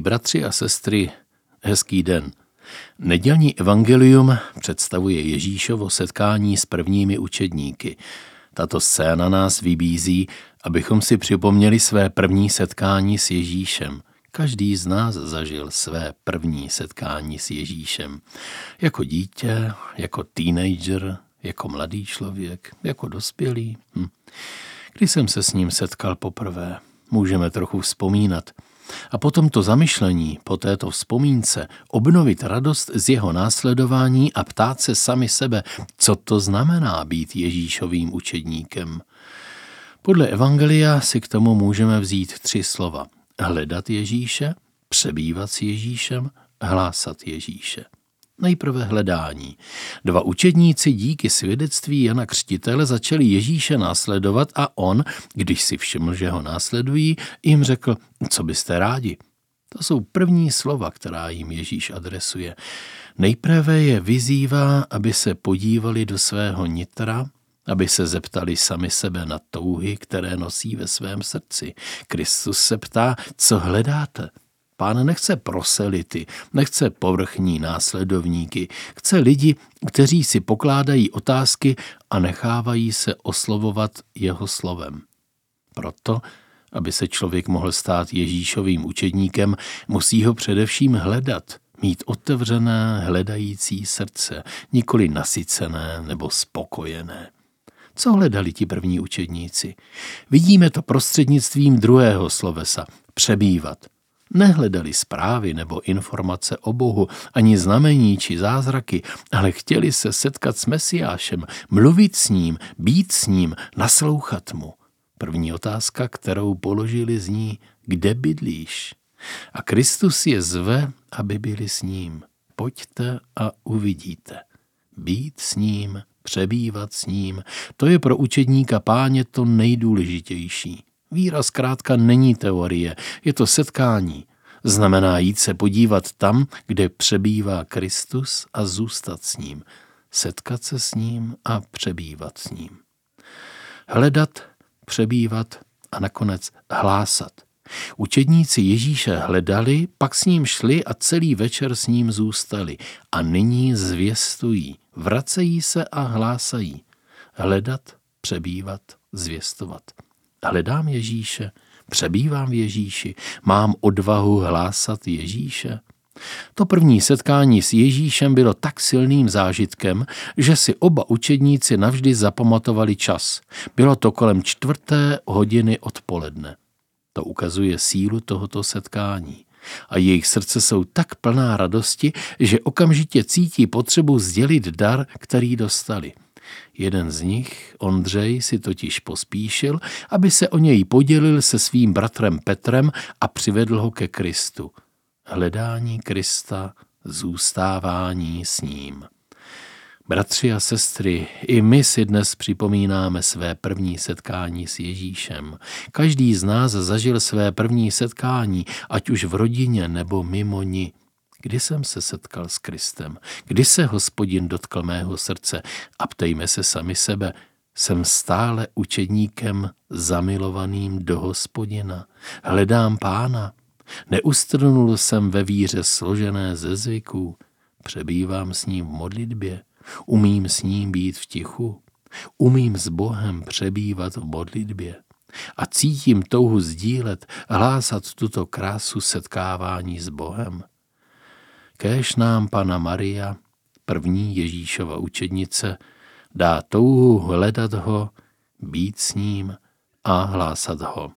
bratři a sestry, hezký den. Nedělní evangelium představuje Ježíšovo setkání s prvními učedníky. Tato scéna nás vybízí, abychom si připomněli své první setkání s Ježíšem. Každý z nás zažil své první setkání s Ježíšem. Jako dítě, jako teenager, jako mladý člověk, jako dospělý. Kdy jsem se s ním setkal poprvé? Můžeme trochu vzpomínat. A po tomto zamyšlení, po této vzpomínce, obnovit radost z jeho následování a ptát se sami sebe, co to znamená být Ježíšovým učedníkem. Podle evangelia si k tomu můžeme vzít 3 slova. Hledat Ježíše, přebývat s Ježíšem, hlásat Ježíše. Nejprve hledání. 2 učedníci díky svědectví Jana Křtitele začali Ježíše následovat a on, když si všiml, že ho následují, jim řekl, co byste rádi. To jsou první slova, která jim Ježíš adresuje. Nejprve je vyzývá, aby se podívali do svého nitra, aby se zeptali sami sebe na touhy, které nosí ve svém srdci. Kristus se ptá, co hledáte? Pán nechce proselity, nechce povrchní následovníky, chce lidi, kteří si pokládají otázky a nechávají se oslovovat jeho slovem. Proto, aby se člověk mohl stát Ježíšovým učedníkem, musí ho především hledat, mít otevřené, hledající srdce, nikoli nasycené nebo spokojené. Co hledali ti první učedníci? Vidíme to prostřednictvím druhého slovesa – přebývat. Nehledali zprávy nebo informace o Bohu, ani znamení či zázraky, ale chtěli se setkat s Mesiášem, mluvit s ním, být s ním, naslouchat mu. První otázka, kterou položili, zní, kde bydlíš? A Kristus je zve, aby byli s ním. Pojďte a uvidíte. Být s ním, přebývat s ním, to je pro učedníka Páně to nejdůležitější. Víra zkrátka není teorie, je to setkání. Znamená jít se podívat tam, kde přebývá Kristus a zůstat s ním. Setkat se s ním a přebývat s ním. Hledat, přebývat a nakonec hlásat. Učedníci Ježíše hledali, pak s ním šli a celý večer s ním zůstali. A nyní zvěstují, vracejí se a hlásají. Hledat, přebývat, zvěstovat. Hledám Ježíše, přebývám v Ježíši, mám odvahu hlásat Ježíše. To první setkání s Ježíšem bylo tak silným zážitkem, že si oba učedníci navždy zapamatovali čas. Bylo to kolem 4:00 odpoledne. To ukazuje sílu tohoto setkání. A jejich srdce jsou tak plná radosti, že okamžitě cítí potřebu sdělit dar, který dostali. Jeden z nich, Ondřej, si totiž pospíšil, aby se o něj podělil se svým bratrem Petrem a přivedl ho ke Kristu. Hledání Krista, zůstávání s ním. Bratři a sestry, i my si dnes připomínáme své první setkání s Ježíšem. Každý z nás zažil své první setkání, ať už v rodině nebo mimo ni. Kdy jsem se setkal s Kristem? Kdy se Hospodin dotkl mého srdce? A ptejme se sami sebe, jsem stále učedníkem zamilovaným do Hospodina? Hledám Pána? Neustrnul jsem ve víře složené ze zvyků? Přebývám s ním v modlitbě? Umím s ním být v tichu? Umím s Bohem přebývat v modlitbě? A cítím touhu sdílet, hlásat tuto krásu setkávání s Bohem? Kéž nám Panna Maria, první Ježíšova učednice, dá touhu hledat ho, být s ním a hlásat ho.